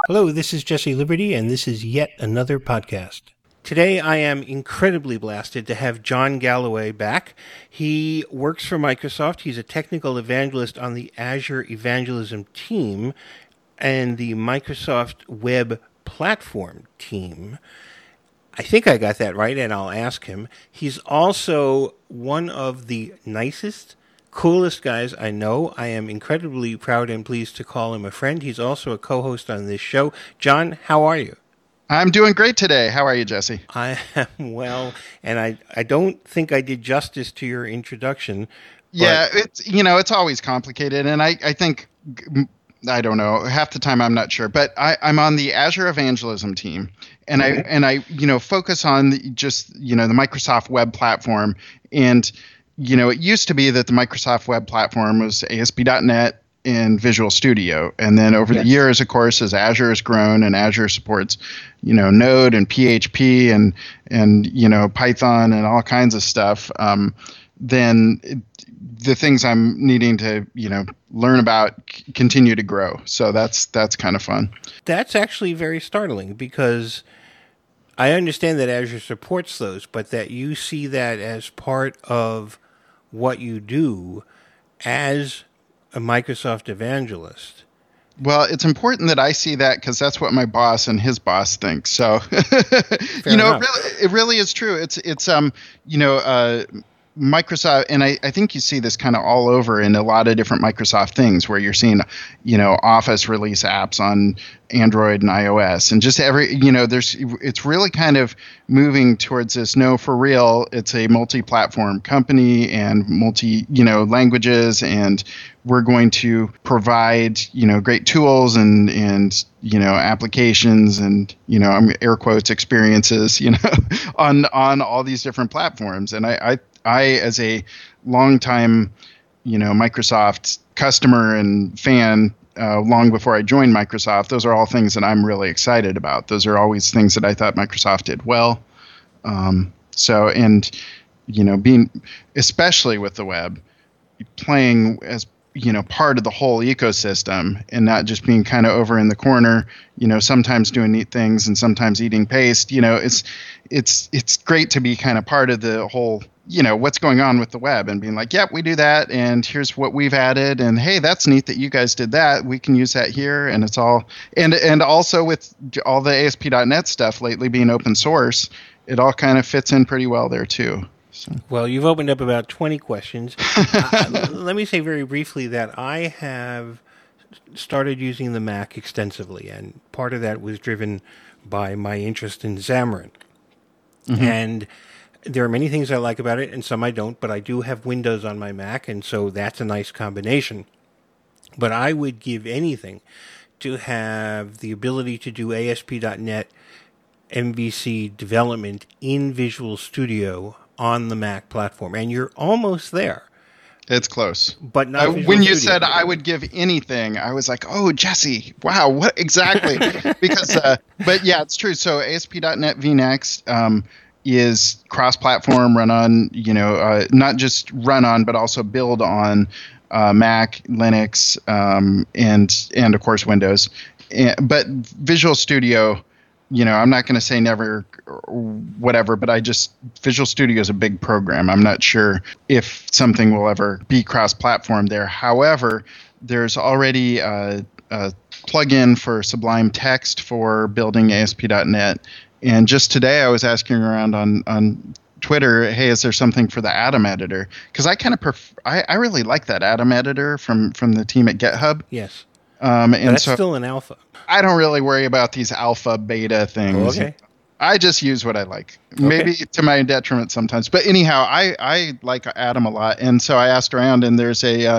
Hello, this is Jesse Liberty, and this is yet another podcast. Today, I am incredibly blasted to have John Galloway back. He works for Microsoft. He's a technical evangelist on the Azure Evangelism team and the Microsoft Web Platform team. I think I got that right, and I'll ask him. He's also one of the nicest, coolest guys I know. I am incredibly proud and pleased to call him a friend. He's also a co-host on this show. John, how are you? I'm doing great today. How are you, Jesse? I am well, and I don't think I did justice to your introduction. Yeah, it's always complicated, and I think, I don't know, half the time I'm not sure, but I'm on the Azure Evangelism team, and I focus on the Microsoft Web Platform, and it used to be that the Microsoft Web Platform was ASP.NET and Visual Studio. And then over the years, of course, as Azure has grown and Azure supports, Node and PHP and Python and all kinds of stuff, then the things I'm needing to, learn about continue to grow. So that's kind of fun. That's actually very startling because I understand that Azure supports those, but that you see that as part of what you do as a Microsoft evangelist. Well, it's important that I see that because that's what my boss and his boss think. So, it really is true. It's Microsoft, and I think you see this kind of all over in a lot of different Microsoft things where you're seeing, Office release apps on Android and iOS, and just it's really kind of moving towards this. No, for real, it's a multi-platform company and languages, and we're going to provide, great tools and applications and, I'm air quotes experiences, on all these different platforms. And I as a longtime, Microsoft customer and fan, long before I joined Microsoft, those are all things that I'm really excited about. Those are always things that I thought Microsoft did well. Being, especially with the web, playing as part of the whole ecosystem and not just being kind of over in the corner, sometimes doing neat things and sometimes eating paste. It's great to be kind of part of the whole, what's going on with the web and being like, yep, we do that. And here's what we've added. And hey, that's neat that you guys did that. We can use that here. And it's all, and also with all the ASP.NET stuff lately being open source, it all kind of fits in pretty well there too. So. Well, you've opened up about 20 questions. Let me say very briefly that I have started using the Mac extensively, and part of that was driven by my interest in Xamarin. Mm-hmm. And there are many things I like about it, and some I don't, but I do have Windows on my Mac, and so that's a nice combination. But I would give anything to have the ability to do ASP.NET MVC development in Visual Studio on the Mac platform, and you're almost there. It's close, but not. When you said I would give anything, I was like, "Oh, Jesse, wow, what exactly?" Because, but yeah, it's true. So ASP.NET VNext is cross-platform, run on, not just run on, but also build on Mac, Linux, and of course Windows. But Visual Studio. I'm not going to say never or whatever, but Visual Studio is a big program. I'm not sure if something will ever be cross-platform there. However, there's already a plugin for Sublime Text for building ASP.NET. And just today I was asking around on Twitter, hey, is there something for the Atom editor? Because I kind of I really like that Atom editor from the team at GitHub. Yes. And that's still an alpha. I don't really worry about these alpha beta things. Okay. I just use what I like. Maybe to my detriment sometimes. But anyhow, I like Atom a lot. And so I asked around, and there's an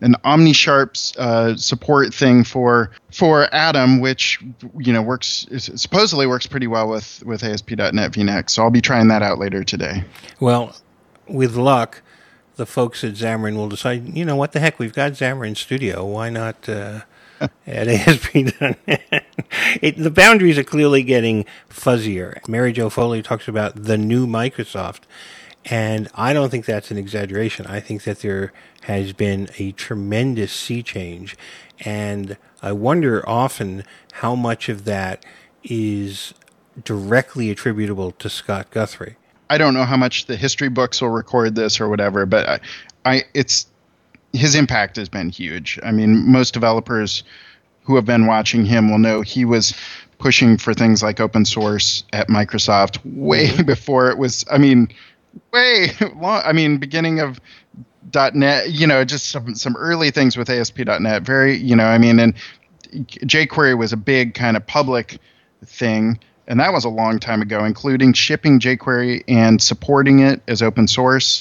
OmniSharp support thing for Atom, which supposedly works pretty well with ASP.NET VNext. So I'll be trying that out later today. Well, with luck, the folks at Xamarin will decide, what the heck, we've got Xamarin Studio. Why not at ASP.NET? The boundaries are clearly getting fuzzier. Mary Jo Foley talks about the new Microsoft. And I don't think that's an exaggeration. I think that there has been a tremendous sea change. And I wonder often how much of that is directly attributable to Scott Guthrie. I don't know how much the history books will record this or whatever, but it's his impact has been huge. I mean, most developers who have been watching him will know he was pushing for things like open source at Microsoft way before it was, way long. I mean, beginning of .NET, just some early things with ASP.NET. Very, and jQuery was a big kind of public thing, and that was a long time ago, including shipping jQuery and supporting it as open source.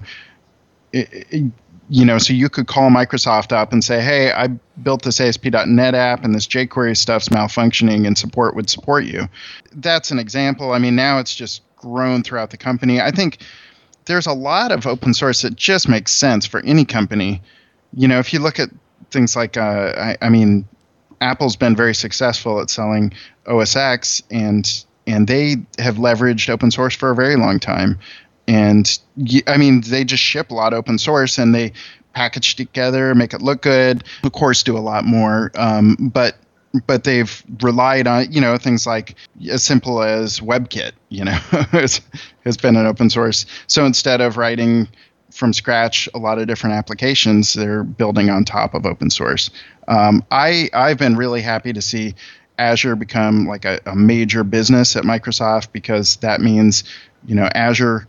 So you could call Microsoft up and say, hey, I built this ASP.NET app and this jQuery stuff's malfunctioning, and support would support you. That's an example. I mean, now it's just grown throughout the company. I think there's a lot of open source that just makes sense for any company. If you look at things like, Apple's been very successful at selling OS X, and they have leveraged open source for a very long time. And they just ship a lot of open source, and they package together, make it look good. Of course, do a lot more, but they've relied on things like as simple as WebKit. has been an open source. So instead of writing from scratch a lot of different applications, they're building on top of open source. I've been really happy to see Azure become like a major business at Microsoft, because that means Azure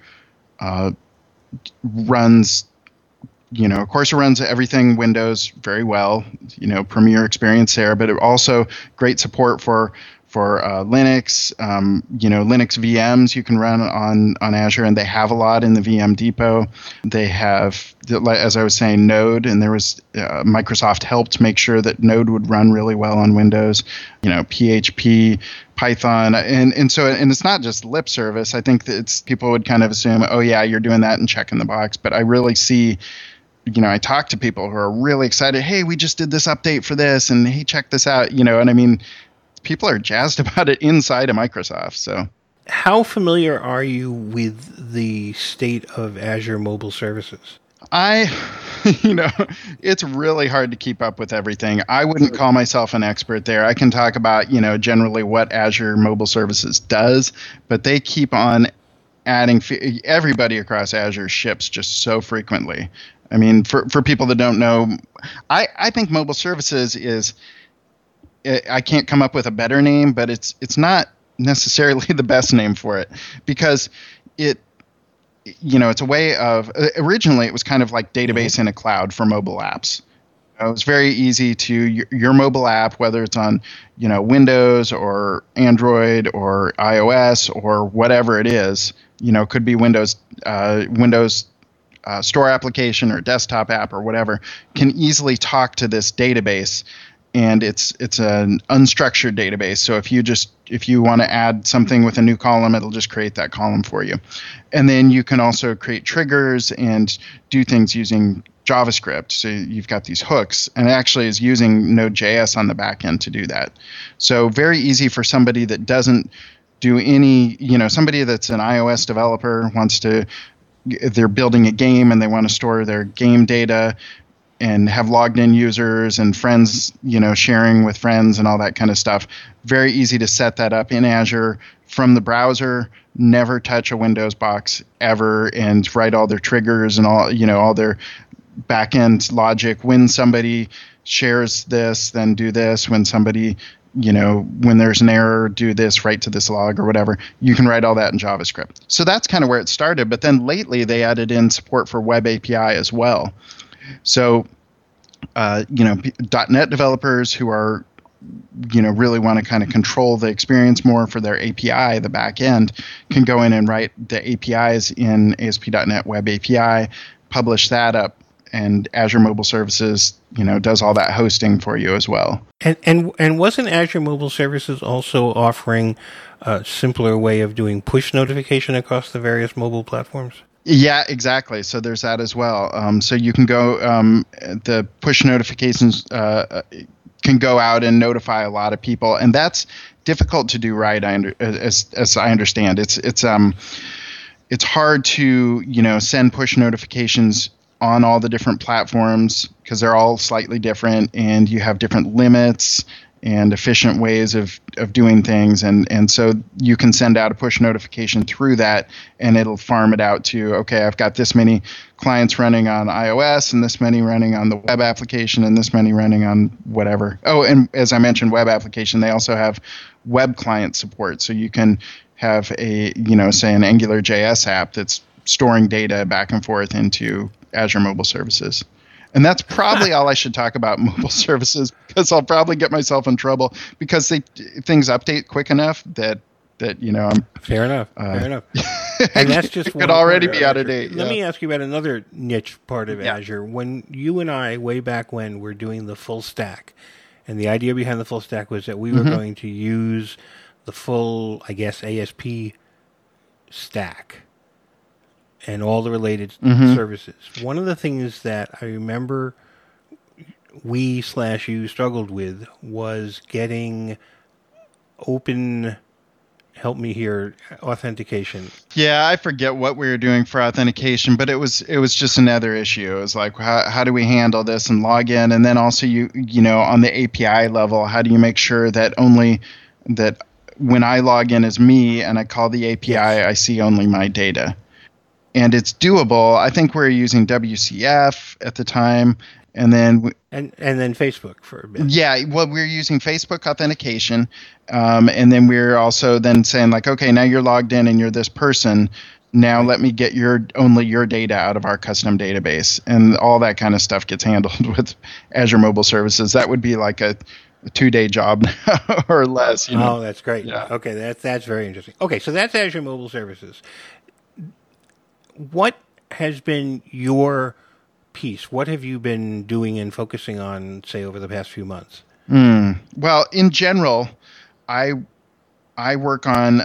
runs, of course it runs everything Windows very well, Premier experience there, but it also great support for Linux, Linux VMs you can run on Azure, and they have a lot in the VM Depot. They have, as I was saying, Node, and there was Microsoft helped make sure that Node would run really well on Windows, PHP, Python, and it's not just lip service. I think that people would kind of assume, oh yeah, you're doing that and checking the box, but I really see, I talk to people who are really excited. Hey, we just did this update for this, and hey, check this out, and people are jazzed about it inside of Microsoft. So, how familiar are you with the state of Azure mobile services? It's really hard to keep up with everything. I wouldn't call myself an expert there. I can talk about, generally what Azure mobile services does, but they keep on adding, everybody across Azure ships just so frequently. I mean, for people that don't know, I think mobile services is, I can't come up with a better name, but it's not necessarily the best name for it, because it's a way of, originally it was kind of like database in a cloud for mobile apps. It was very easy to, your mobile app, whether it's on, Windows or Android or iOS or whatever it is, could be Windows store application or desktop app or whatever, can easily talk to this database. And it's an unstructured database. So if you want to add something with a new column, it'll just create that column for you. And then you can also create triggers and do things using JavaScript. So you've got these hooks, and it actually is using Node.js on the back end to do that. So very easy for somebody that doesn't do any, somebody that's an iOS developer they're building a game and they want to store their game data and have logged in users and friends, sharing with friends and all that kind of stuff. Very easy to set that up in Azure from the browser, never touch a Windows box ever, and write all their triggers and all their back-end logic. When somebody shares this, then do this. When somebody, when there's an error, do this, write to this log or whatever. You can write all that in JavaScript. So that's kind of where it started. But then lately they added in support for Web API as well. So, .NET developers who are, really want to kind of control the experience more for their API, the back end, can go in and write the APIs in ASP.NET Web API, publish that up, and Azure Mobile Services, does all that hosting for you as well. And wasn't Azure Mobile Services also offering a simpler way of doing push notification across the various mobile platforms? Yeah, exactly. So there's that as well. So you can go, the push notifications can go out and notify a lot of people, and that's difficult to do right. As I understand, it's it's hard to, send push notifications on all the different platforms because they're all slightly different, and you have different limits and efficient ways of doing things. And so you can send out a push notification through that, and it'll farm it out to, okay, I've got this many clients running on iOS and this many running on the web application and this many running on whatever. Oh, and as I mentioned, web application, they also have web client support. So you can have a, say an Angular JS app that's storing data back and forth into Azure Mobile Services. And that's probably all I should talk about mobile services, because I'll probably get myself in trouble because things update quick enough that I'm fair enough. And that's just it could already be out of date. Let me ask you about another niche part of Azure. When you and I, way back when, were doing the full stack, and the idea behind the full stack was that we were going to use the full, I guess, ASP stack and all the related services. One of the things that I remember we/you struggled with was getting open, help me here, authentication. Yeah, I forget what we were doing for authentication, but it was just another issue. It was like, how do we handle this and log in? And then also on the API level, how do you make sure that only that when I log in as me and I call the API, I see only my data? And it's doable. I think we were using WCF at the time, and then and then Facebook for a bit. Yeah, well, we were using Facebook authentication, and then we were also then saying like, okay, now you're logged in and you're this person. Now let me get only your data out of our custom database, and all that kind of stuff gets handled with Azure Mobile Services. That would be like a 2-day job or less. Oh, that's great. Yeah. Okay, that's very interesting. Okay, so that's Azure Mobile Services. What has been your piece? What have you been doing and focusing on, say, over the past few months? Well, in general, I work on.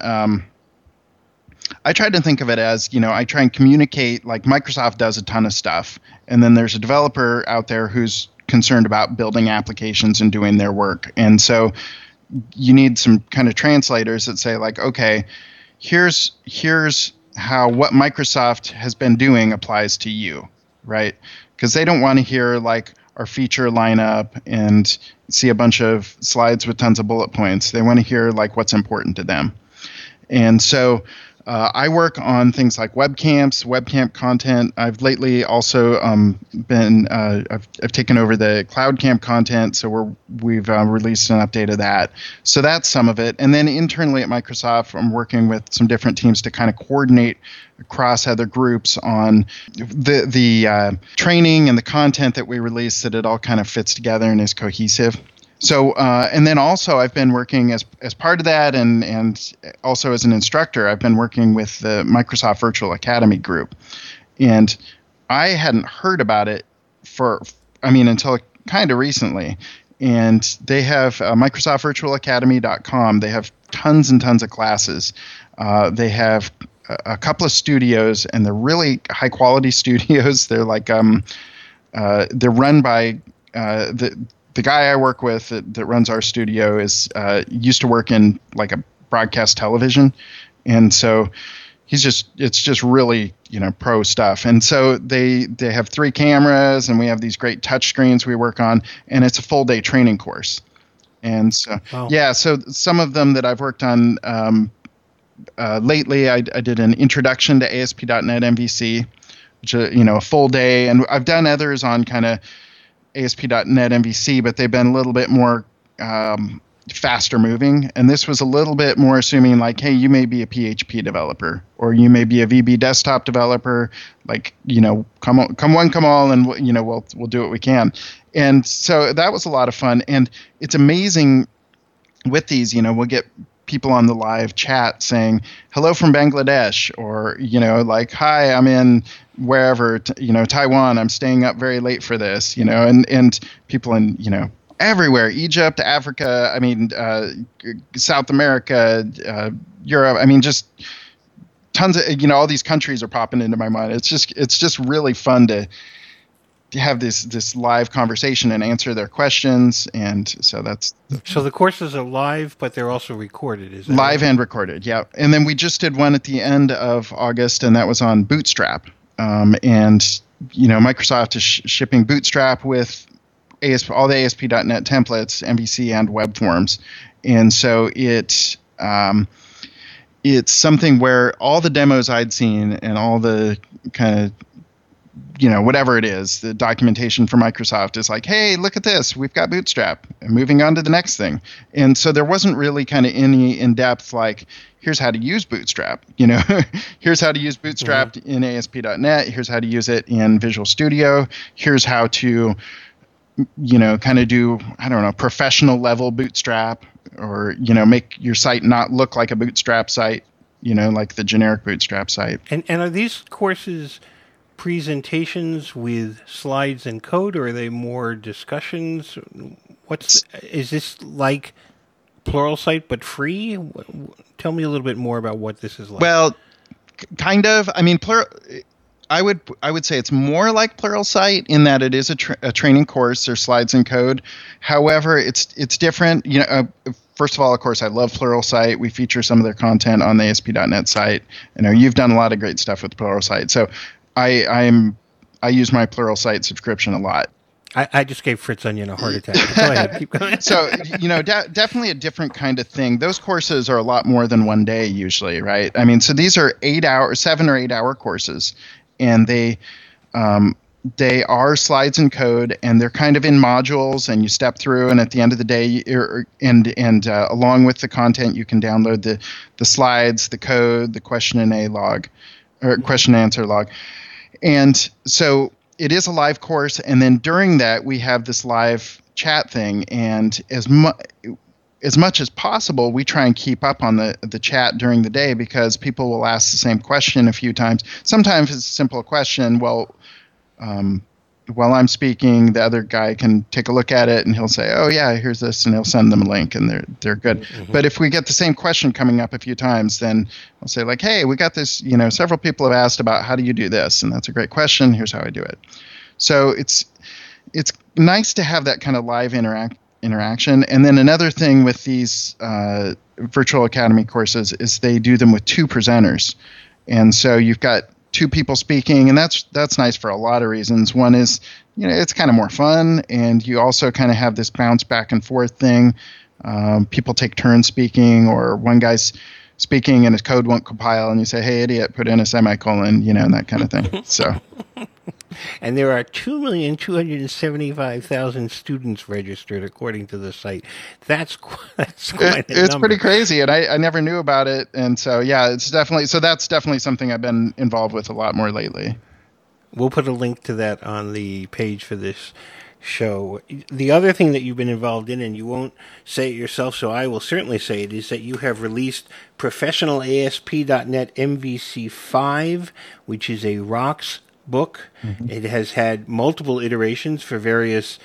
I try to think of it as, I try and communicate. Like Microsoft does a ton of stuff, and then there's a developer out there who's concerned about building applications and doing their work, and so you need some kind of translators that say like, okay, here's how what Microsoft has been doing applies to you, right? Because they don't want to hear like our feature lineup and see a bunch of slides with tons of bullet points. They want to hear like what's important to them. And so I work on things like webcam content. I've lately also been I've taken over the CloudCamp content, so we've released an update of that. So that's some of it. And then internally at Microsoft, I'm working with some different teams to kind of coordinate across other groups on the training and the content that we release, that it all kind of fits together and is cohesive. So, and then also I've been working as part of that, and also as an instructor, I've been working with the Microsoft Virtual Academy group. And I hadn't heard about it until kind of recently. And they have MicrosoftVirtualAcademy.com. They have tons and tons of classes. They have a couple of studios, and they're really high quality studios. They're like, they're run by, the guy I work with that runs our studio used to work in like a broadcast television, and so it's just really pro stuff. And so they have 3 cameras, and we have these great touch screens we work on, and it's a full day training course. And so so some of them that I've worked on lately, I did an introduction to ASP.NET MVC, which a full day, and I've done others on kind of ASP.NET MVC, but they've been a little bit more faster moving. And this was a little bit more assuming like, hey, you may be a PHP developer, or you may be a VB desktop developer. Like, come one, come all, and we'll do what we can. And so that was a lot of fun. And it's amazing with these. We'll get people on the live chat saying hello from Bangladesh, or like, hi, I'm in wherever, Taiwan, I'm staying up very late for this, and people in everywhere, Egypt, Africa, South America, Europe, just tons of all these countries are popping into my mind. It's just really fun have this live conversation and answer their questions. And so so the courses are live, but they're also recorded. Is that live right? And recorded? Yeah. And then we just did one at the end of August, and that was on Bootstrap. And Microsoft is shipping Bootstrap with all the ASP.NET templates, MVC and web forms, and so it's something where all the demos I'd seen and all the kind of whatever it is, the documentation for Microsoft is like, hey, look at this, we've got Bootstrap, and moving on to the next thing. And so there wasn't really kind of any in-depth, like, here's how to use Bootstrap, here's how to use Bootstrap in ASP.NET, here's how to use it in Visual Studio, here's how to, kind of do, I don't know, professional level Bootstrap, or, make your site not look like a Bootstrap site, like the generic Bootstrap site. And are these courses presentations with slides and code, or are they more discussions? Is this like Pluralsight but free? Tell me a little bit more about what this is like. Well, kind of. I mean, I would say it's more like Pluralsight in that it is a training course. There's slides and code. However, it's different. First of all, of course, I love Pluralsight. We feature some of their content on the ASP.NET site. You've done a lot of great stuff with Pluralsight. So I use my Pluralsight subscription a lot. I just gave Fritz Onion a heart attack. Go ahead, keep going. So, definitely a different kind of thing. Those courses are a lot more than one day usually, right? I mean, so these are 7 or 8 hour courses, and they are slides and code, and they're kind of in modules, and you step through, and at the end of the day, along with the content, you can download the slides, the code, the question and answer log. And so it is a live course, and then during that we have this live chat thing, and as much as possible we try and keep up on the chat during the day, because people will ask the same question a few times. Sometimes it's a simple question. While I'm speaking, the other guy can take a look at it and he'll say, oh yeah, here's this, and he'll send them a link, and they're good. Mm-hmm. But if we get the same question coming up a few times, then I'll say like, hey, we got this, several people have asked about how do you do this, and that's a great question. Here's how I do it. So it's nice to have that kind of live interaction. And then another thing with these Virtual Academy courses is they do them with 2 presenters. And so you've got 2 people speaking, and that's nice for a lot of reasons. One is, it's kind of more fun, and you also kind of have this bounce back and forth thing. People take turns speaking, or one guy's speaking and his code won't compile, and you say, hey, idiot, put in a semicolon, and that kind of thing. So. And there are 2,275,000 students registered, according to the site. That's quite a It's number. pretty crazy, and I never knew about it. And so, yeah, that's definitely something I've been involved with a lot more lately. We'll put a link to that on the page for this show. The other thing that you've been involved in, and you won't say it yourself, so I will certainly say it, is that you have released Professional ASP.NET MVC5, which is a rocks book. Mm-hmm. It has had multiple iterations for various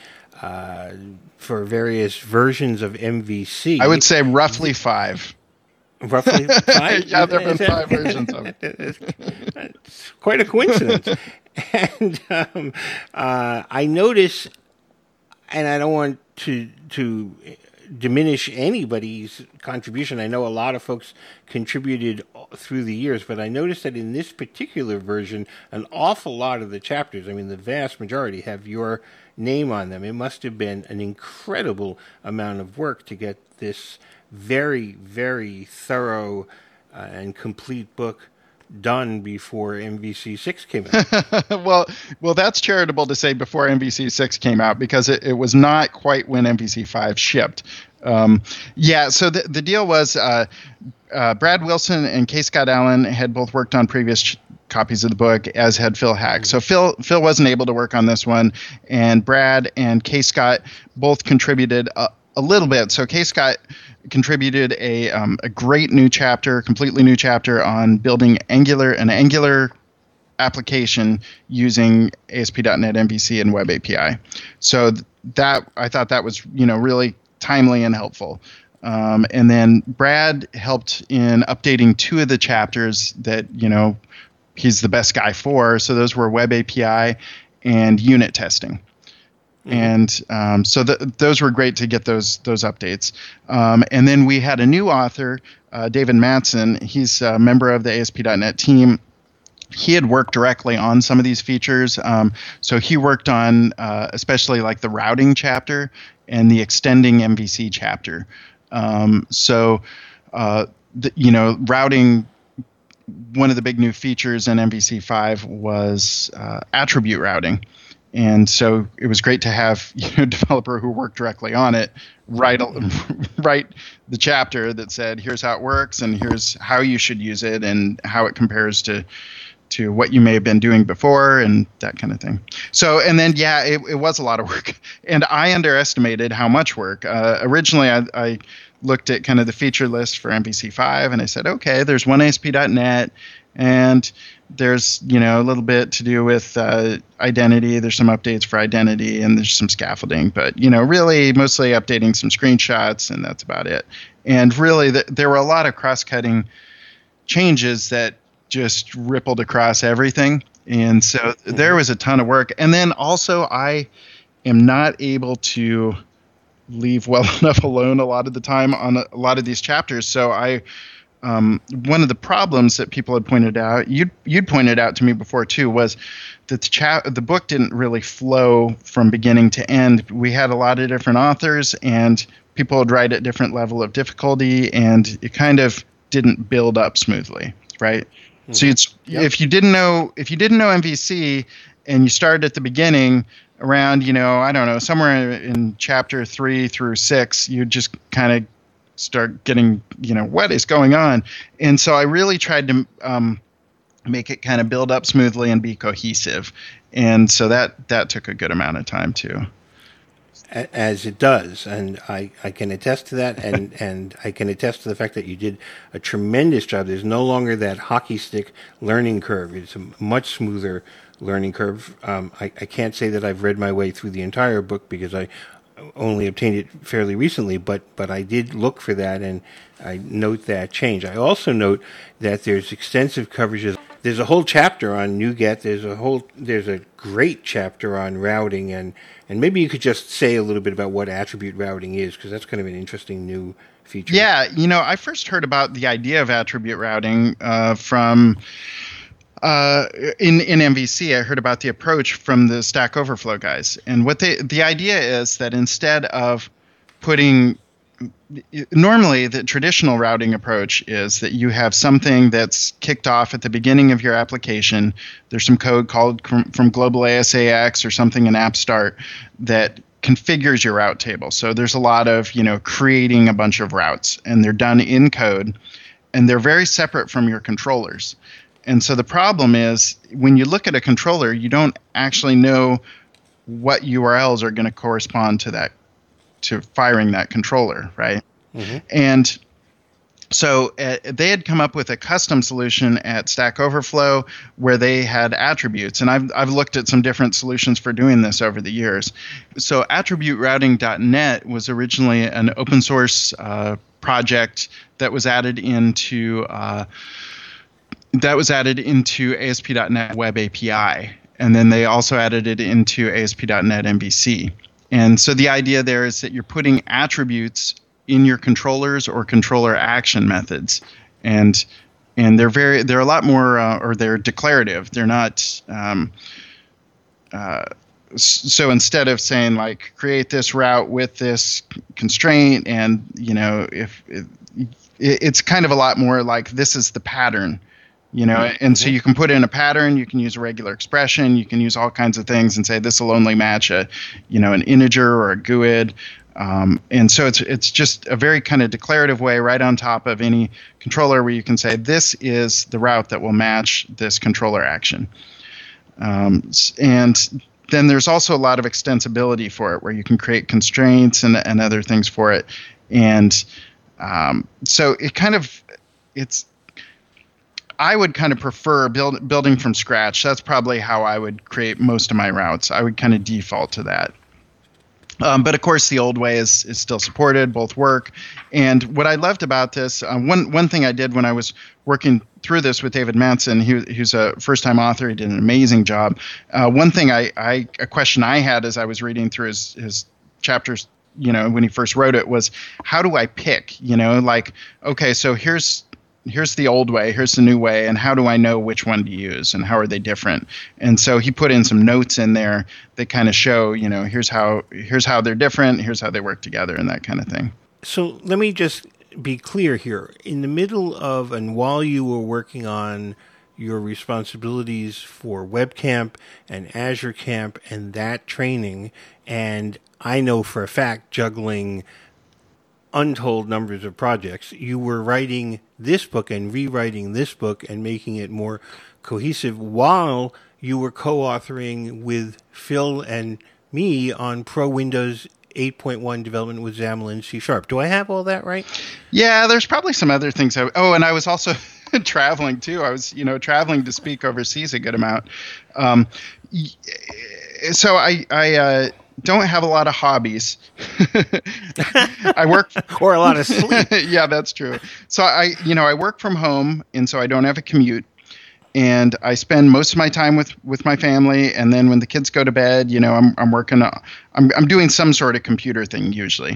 versions of MVC. I would say roughly 5. Roughly 5? Yeah, there have been 5 versions of it. It's quite a coincidence. And I notice, and I don't want to diminish anybody's contribution. I know a lot of folks contributed through the years, but I noticed that in this particular version, an awful lot of the chapters, I mean, the vast majority, have your name on them. It must have been an incredible amount of work to get this very, very thorough and complete book done before MVC6 came out. well, that's charitable to say before MVC6 came out, because it was not quite when MVC5 shipped. So the deal was Brad Wilson and K. Scott Allen had both worked on previous copies of the book, as had Phil Hack. So Phil wasn't able to work on this one, and Brad and K. Scott both contributed a little bit. So K. Scott contributed a great new chapter, completely new chapter on building an Angular application using ASP.NET MVC and Web API. So that I thought that was really timely and helpful. And then Brad helped in updating 2 of the chapters that he's the best guy for. So those were Web API and unit testing. And so those were great to get those updates. And then we had a new author, David Mattson. He's a member of the ASP.NET team. He had worked directly on some of these features. So he worked on especially like the routing chapter and the extending MVC chapter. Routing, one of the big new features in MVC5 was attribute routing. And so it was great to have a developer who worked directly on it write the chapter that said, here's how it works and here's how you should use it and how it compares to what you may have been doing before and that kind of thing. So, and then, it was a lot of work. And I underestimated how much work. Originally, I looked at kind of the feature list for MVC5 and I said, okay, there's one ASP.NET and there's, a little bit to do with identity. There's some updates for identity and there's some scaffolding, but, really mostly updating some screenshots and that's about it. And really there were a lot of cross-cutting changes that just rippled across everything. And so there was a ton of work. And then also I am not able to leave well enough alone a lot of the time on a lot of these chapters. So one of the problems that people had pointed out, you'd pointed out to me before too, was that the book didn't really flow from beginning to end. We had a lot of different authors and people would write at different level of difficulty and it kind of didn't build up smoothly, right? So if you didn't know MVC and you started at the beginning around, I don't know, somewhere in chapter 3 through 6, you just kind of start getting, what is going on? And so I really tried to make it kind of build up smoothly and be cohesive. And so that took a good amount of time too. As it does, and I can attest to that, and I can attest to the fact that you did a tremendous job. There's no longer that hockey stick learning curve. It's a much smoother learning curve. I can't say that I've read my way through the entire book because I only obtained it fairly recently, but I did look for that, and I note that change. I also note that there's extensive coverages. There's a whole chapter on NuGet. There's a great chapter on routing, and maybe you could just say a little bit about what attribute routing is, because that's kind of an interesting new feature. Yeah, I first heard about the idea of attribute routing from in MVC. I heard about the approach from the Stack Overflow guys, and the idea is that instead of putting normally the traditional routing approach is that you have something that's kicked off at the beginning of your application. There's some code called from Global ASAX or something in AppStart that configures your route table. So there's a lot of, creating a bunch of routes, and they're done in code, and they're very separate from your controllers. And so the problem is when you look at a controller, you don't actually know what URLs are going to correspond to firing that controller, right? Mm-hmm. And so they had come up with a custom solution at Stack Overflow where they had attributes, and I've looked at some different solutions for doing this over the years. So AttributeRouting.net was originally an open source project that was added into ASP.NET Web API, and then they also added it into ASP.NET MVC. And so the idea there is that you're putting attributes in your controllers or controller action methods, and they're a lot more, or they're declarative. They're not. So instead of saying like create this route with this constraint, and it's kind of a lot more like this is the pattern. And so you can put in a pattern, you can use a regular expression, you can use all kinds of things and say this will only match an integer or a GUID. And so it's just a very kind of declarative way right on top of any controller where you can say this is the route that will match this controller action. And then there's also a lot of extensibility for it where you can create constraints and other things for it. And so I would kind of prefer building from scratch. That's probably how I would create most of my routes. I would kind of default to that. But of course, the old way is still supported. Both work. And what I loved about this, one thing I did when I was working through this with David Manson, who's a first-time author. He did an amazing job. One thing a question I had as I was reading through his chapters, when he first wrote it, was how do I pick? Like, okay, so here's the old way, here's the new way, and how do I know which one to use, and how are they different? And so he put in some notes in there that kind of show, here's how they're different, here's how they work together, and that kind of thing. So let me just be clear here. In the middle of and while you were working on your responsibilities for WebCamp and Azure Camp and that training, and I know for a fact juggling untold numbers of projects, you were writing this book and rewriting this book and making it more cohesive while you were co-authoring with Phil and me on Pro Windows 8.1 development with XAML and C#. Do I have all that right? Yeah, there's probably some other things. And I was also traveling too. I was, traveling to speak overseas a good amount. So I don't have a lot of hobbies. I work or a lot of sleep. Yeah, that's true. So I work from home, and so I don't have a commute, and I spend most of my time with my family. And then when the kids go to bed, I'm working. I'm doing some sort of computer thing usually.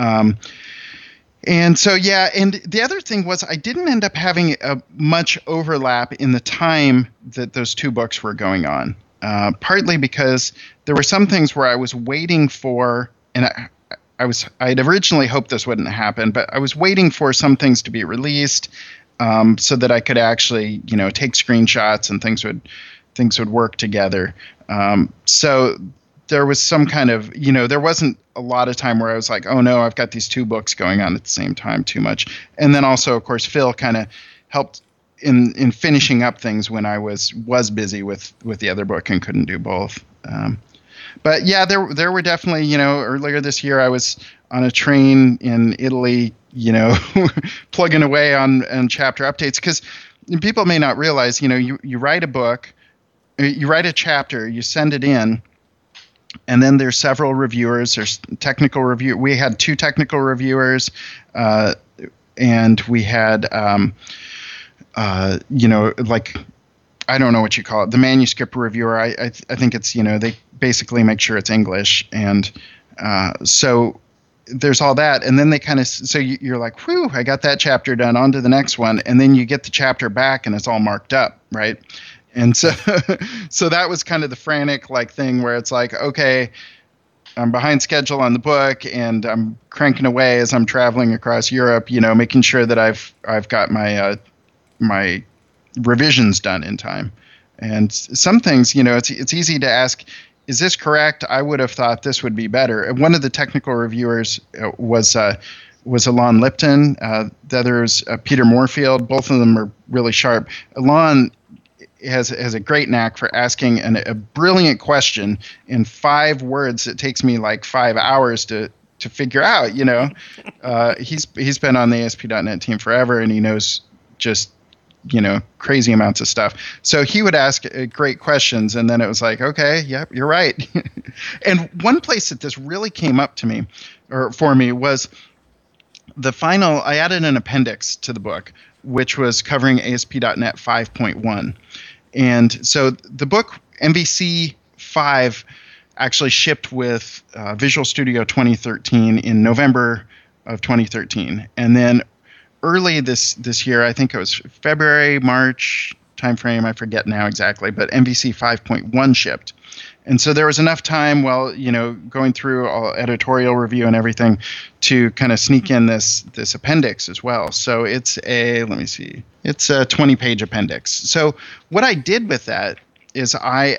And so, yeah, and the other thing was I didn't end up having much overlap in the time that those two books were going on. Partly because there were some things where I was waiting for, and I'd originally hoped this wouldn't happen, but I was waiting for some things to be released, so that I could actually, take screenshots and things would work together. So there was some kind of, there wasn't a lot of time where I was like, oh no, I've got these two books going on at the same time too much. And then also, of course, Phil kind of helped in finishing up things when I was busy with the other book and couldn't do both. But yeah, there were definitely, earlier this year I was on a train in Italy, plugging away on chapter updates, because people may not realize, you write a book, you write a chapter, you send it in, and then there's several reviewers. There's technical review. We had 2 technical reviewers, and we had like, I don't know what you call it, the manuscript reviewer. I think it's, they basically make sure it's English. And so there's all that. And then they kind of, so you're like, whew, I got that chapter done, on to the next one. And then you get the chapter back and it's all marked up, right? And so so that was kind of the frantic thing where it's like, okay, I'm behind schedule on the book, and I'm cranking away as I'm traveling across Europe, making sure that I've got my revisions done in time. And some things, it's easy to ask, is this correct? I would have thought this would be better. And one of the technical reviewers was Alon Lipton. The other is Peter Moorfield. Both of them are really sharp. Alon has a great knack for asking a brilliant question in 5 words that takes me 5 hours to figure out. He's been on the ASP.NET team forever, and he knows just crazy amounts of stuff. So he would ask great questions, and then it was like, okay, yep, you're right. And one place that this really came up to me, or for me, was the final. I added an appendix to the book, which was covering ASP.NET 5.1. And so the book MVC 5 actually shipped with Visual Studio 2013 in November of 2013. And then early this year, I think it was February, March timeframe, I forget now exactly, but MVC 5.1 shipped. And so there was enough time while, going through all editorial review and everything to kind of sneak in this appendix as well. So it's a 20-page appendix. So what I did with that is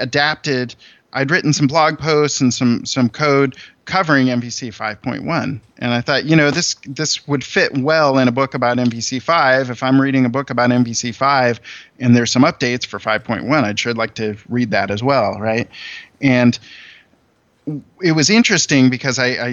I'd written some blog posts and some code covering MVC 5.1. And I thought, this would fit well in a book about MVC 5. If I'm reading a book about MVC 5 and there's some updates for 5.1, I'd sure like to read that as well, right? And it was interesting because I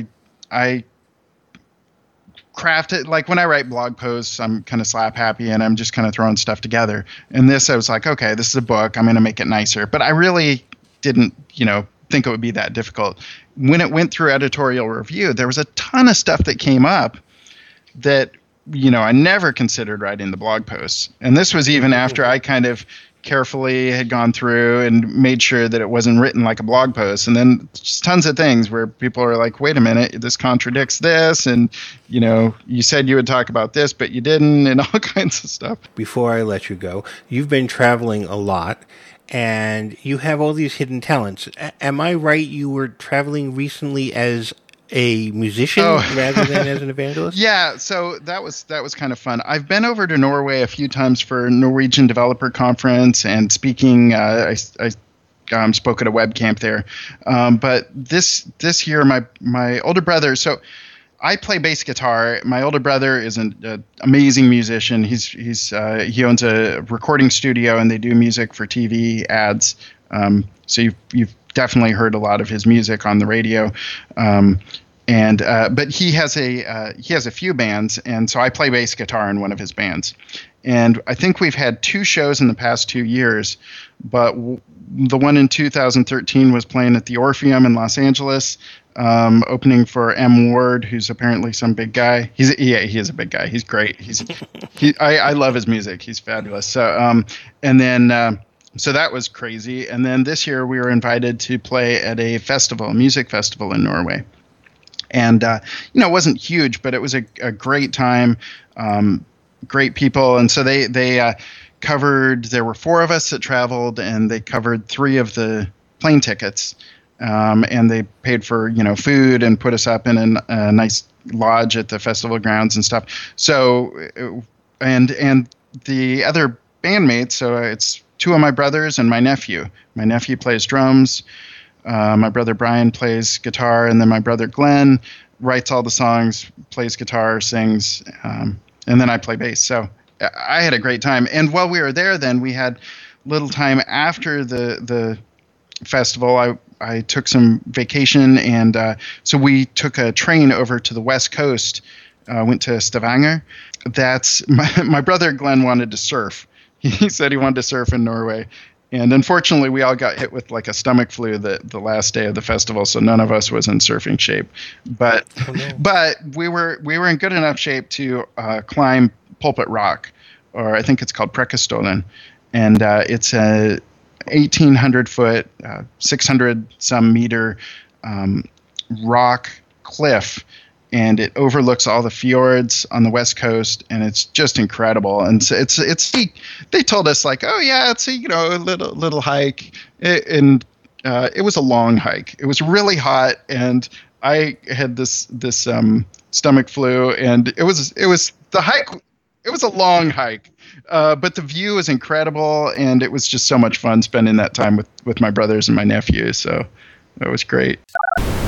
crafted, when I write blog posts, I'm kind of slap happy and I'm just kind of throwing stuff together. And this, I was like, okay, this is a book. I'm going to make it nicer. But I really didn't, think it would be that difficult. When it went through editorial review, there was a ton of stuff that came up that, I never considered writing the blog posts. And this was even after I kind of carefully had gone through and made sure that it wasn't written like a blog post. And then just tons of things where people are like, wait a minute, this contradicts this. And, you said you would talk about this, but you didn't, and all kinds of stuff. Before I let you go, you've been traveling a lot and you have all these hidden talents. Am I right? You were traveling recently as a musician rather than as an evangelist? Yeah, so that was kind of fun. I've been over to Norway a few times for Norwegian Developer Conference and speaking. I spoke at a web camp there, but this year my older brother. So I play bass guitar. My older brother is an amazing musician. He owns a recording studio and they do music for TV ads. So you've definitely heard a lot of his music on the radio. But he has a few bands, and so I play bass guitar in one of his bands. And I think we've had 2 shows in the past 2 years, but the one in 2013 was playing at the Orpheum in Los Angeles, opening for M. Ward, who's apparently some big guy. He is a big guy. He's great. I love his music. He's fabulous. So so that was crazy. And then this year we were invited to play at a music festival in Norway. And, it wasn't huge, but it was a great time, great people. And so they covered, there were 4 of us that traveled, and they covered 3 of the plane tickets. And they paid for, food and put us up in a nice lodge at the festival grounds and stuff. So, and the other bandmates, so it's 2 of my brothers and my nephew. My nephew plays drums. My brother Brian plays guitar, and then my brother Glenn writes all the songs, plays guitar, sings, and then I play bass. So I had a great time. And while we were there, then we had little time after the festival. I took some vacation, and so we took a train over to the West Coast, went to Stavanger. That's my brother Glenn wanted to surf. He said he wanted to surf in Norway. And unfortunately, we all got hit with like a stomach flu the last day of the festival, so none of us was in surfing shape. But we were in good enough shape to climb Pulpit Rock, or I think it's called Preikestolen, and it's a 1,800 foot, 600 some meter rock cliff. And it overlooks all the fjords on the West Coast, and it's just incredible. And so they told us like, oh yeah, it's a little hike, and it was a long hike. It was really hot, and I had this stomach flu, and it was the hike. It was a long hike, but the view was incredible, and it was just so much fun spending that time with my brothers and my nephew. So that was great.